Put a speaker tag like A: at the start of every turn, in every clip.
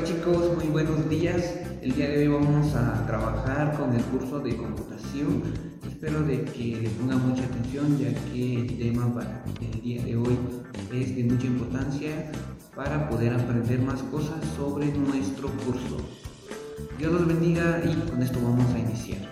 A: Hola chicos, muy buenos días. El día de hoy vamos a trabajar con el curso de computación. Espero de que le pongan mucha atención ya que el tema para el día de hoy es de mucha importancia para poder aprender más cosas sobre nuestro curso. Dios los bendiga y con esto vamos a iniciar.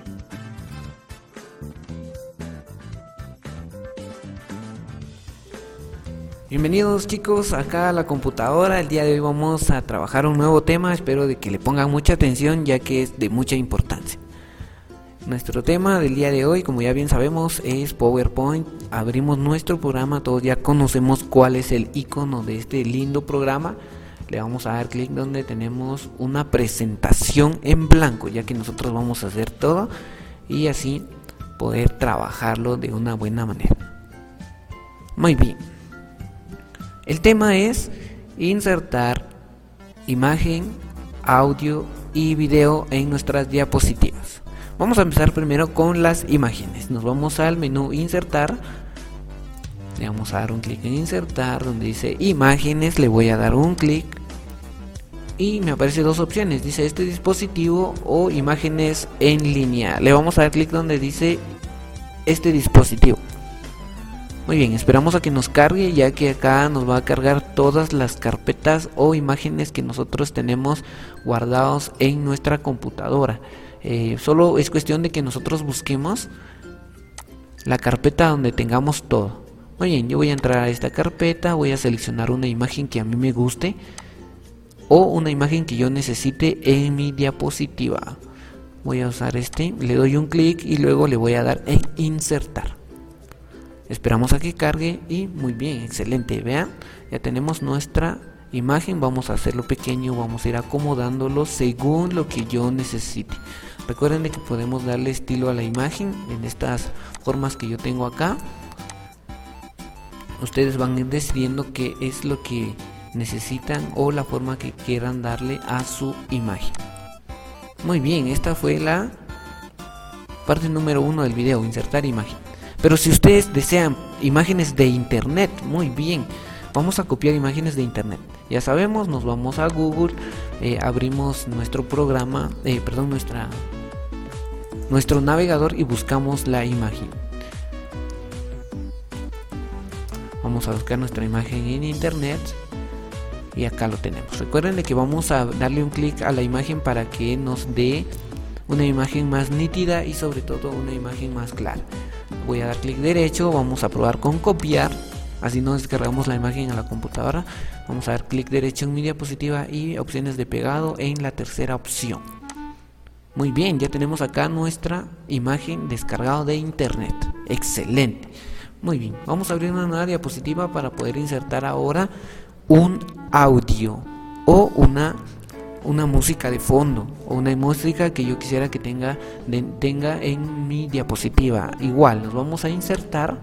B: Bienvenidos chicos acá a la computadora. El día de hoy vamos a trabajar un nuevo tema. Espero de que le pongan mucha atención ya que es de mucha importancia. Nuestro tema del día de hoy, como ya bien sabemos, es PowerPoint. Abrimos nuestro programa, todos ya conocemos cuál es el icono de este lindo programa. Le vamos a dar clic donde tenemos una presentación en blanco, ya que nosotros vamos a hacer todo y así poder trabajarlo de una buena manera. Muy bien. El tema es insertar imagen, audio y video en nuestras diapositivas. Vamos a empezar primero con las imágenes. Nos vamos al menú insertar. Le vamos a dar un clic en insertar donde dice imágenes. Le voy a dar un clic y me aparece dos opciones. Dice este dispositivo o imágenes en línea. Le vamos a dar clic donde dice este dispositivo. Muy bien, esperamos a que nos cargue, ya que acá nos va a cargar todas las carpetas o imágenes que nosotros tenemos guardados en nuestra computadora. Solo es cuestión de que nosotros busquemos la carpeta donde tengamos todo. Muy bien, yo voy a entrar a esta carpeta, voy a seleccionar una imagen que a mí me guste o una imagen que yo necesite en mi diapositiva. Voy a usar le doy un clic y luego le voy a dar en insertar. Esperamos a que cargue y muy bien, excelente. Vean, ya tenemos nuestra imagen. Vamos a hacerlo pequeño, vamos a ir acomodándolo según lo que yo necesite. Recuerden de que podemos darle estilo a la imagen en estas formas que yo tengo acá. Ustedes van a ir decidiendo qué es lo que necesitan o la forma que quieran darle a su imagen. Muy bien, esta fue la parte número 1 del video, insertar imagen. Pero si ustedes desean imágenes de internet, muy bien, vamos a copiar imágenes de internet. Ya sabemos, nos vamos a Google, abrimos nuestro programa, nuestro navegador y buscamos la imagen. Vamos a buscar nuestra imagen en internet y acá lo tenemos. Recuerden de que vamos a darle un clic a la imagen para que nos dé una imagen más nítida y sobre todo una imagen más clara. Voy a dar clic derecho, vamos a probar con copiar, así nos descargamos la imagen a la computadora. Vamos a dar clic derecho en mi diapositiva y opciones de pegado en la tercera opción. Muy bien, ya tenemos acá nuestra imagen descargada de internet. Excelente. Muy bien, vamos a abrir una nueva diapositiva para poder insertar ahora un audio o una música de fondo o una música que yo quisiera que tenga en mi diapositiva. Igual nos vamos a insertar,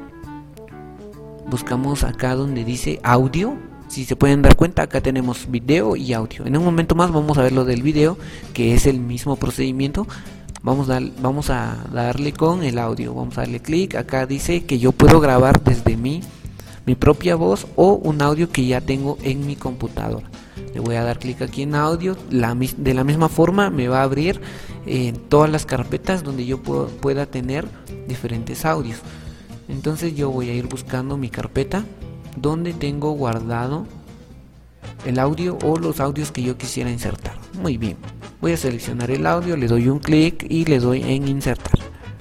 B: buscamos acá donde dice audio. Si se pueden dar cuenta, acá tenemos video y audio. En un momento más vamos a ver lo del video, que es el mismo procedimiento. Vamos a darle con el audio, vamos a darle clic. Acá dice que yo puedo grabar desde mi propia voz o un audio que ya tengo en mi computadora. Le voy a dar clic aquí en audio. De la misma forma me va a abrir todas las carpetas donde yo pueda tener diferentes audios. Entonces yo voy a ir buscando mi carpeta donde tengo guardado el audio o los audios que yo quisiera insertar. Muy bien, voy a seleccionar el audio, le doy un clic y le doy en insertar.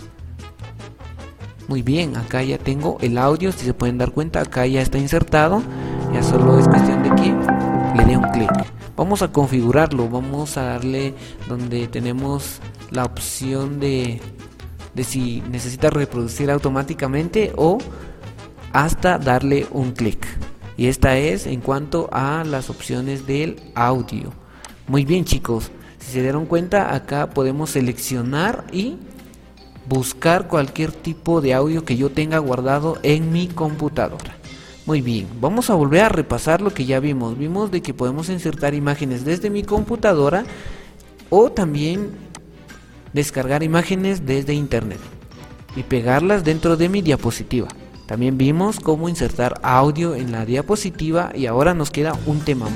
B: Muy bien, acá ya tengo el audio. Si se pueden dar cuenta, acá ya está insertado. Ya solo es cuestión de que le dé un clic. Vamos a configurarlo, vamos a darle donde tenemos la opción de si necesita reproducir automáticamente o hasta darle un clic. Y esta es en cuanto a las opciones del audio. Muy bien chicos, si se dieron cuenta, acá podemos seleccionar y buscar cualquier tipo de audio que yo tenga guardado en mi computadora. Muy bien, vamos a volver a repasar lo que ya vimos. Vimos de que podemos insertar imágenes desde mi computadora o también descargar imágenes desde internet y pegarlas dentro de mi diapositiva. También vimos cómo insertar audio en la diapositiva y ahora nos queda un tema más.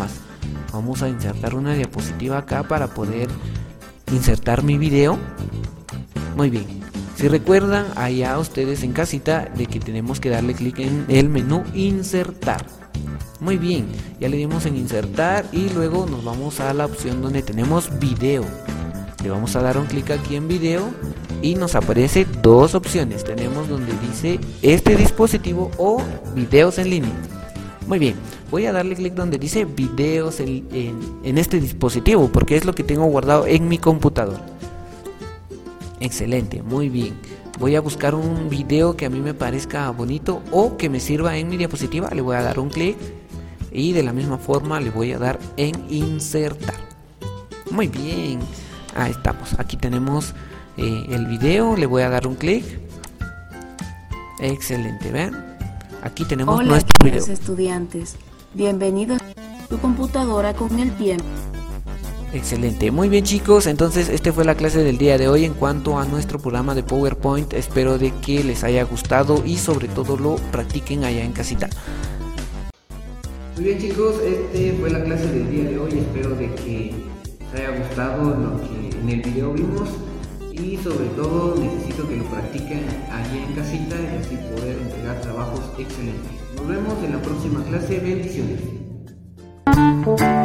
B: Vamos a insertar una diapositiva acá para poder insertar mi video. Muy bien, si recuerdan allá ustedes en casita de que tenemos que darle clic en el menú insertar. Muy bien, ya le dimos en insertar y luego nos vamos a la opción donde tenemos video. Le vamos a dar un clic aquí en video y nos aparece dos opciones. Tenemos donde dice este dispositivo o videos en línea. Muy bien, voy a darle clic donde dice videos en este dispositivo porque es lo que tengo guardado en mi computador. Excelente, muy bien. Voy a buscar un video que a mí me parezca bonito o que me sirva en mi diapositiva. Le voy a dar un clic y de la misma forma le voy a dar en insertar. Muy bien, ahí estamos. Aquí tenemos el video. Le voy a dar un clic. Excelente, vean. Aquí tenemos nuestro video.
C: Hola, estudiantes. Bienvenidos a tu computadora con el tiempo.
B: Excelente, muy bien chicos, entonces esta fue la clase del día de hoy en cuanto a nuestro programa de PowerPoint. Espero de que les haya gustado y sobre todo lo practiquen allá en casita.
A: Muy bien chicos, fue la clase del día de hoy. Espero de que les haya gustado lo que en el video vimos y sobre todo necesito que lo practiquen allá en casita y así poder entregar trabajos excelentes. Nos vemos en la próxima clase, bendiciones.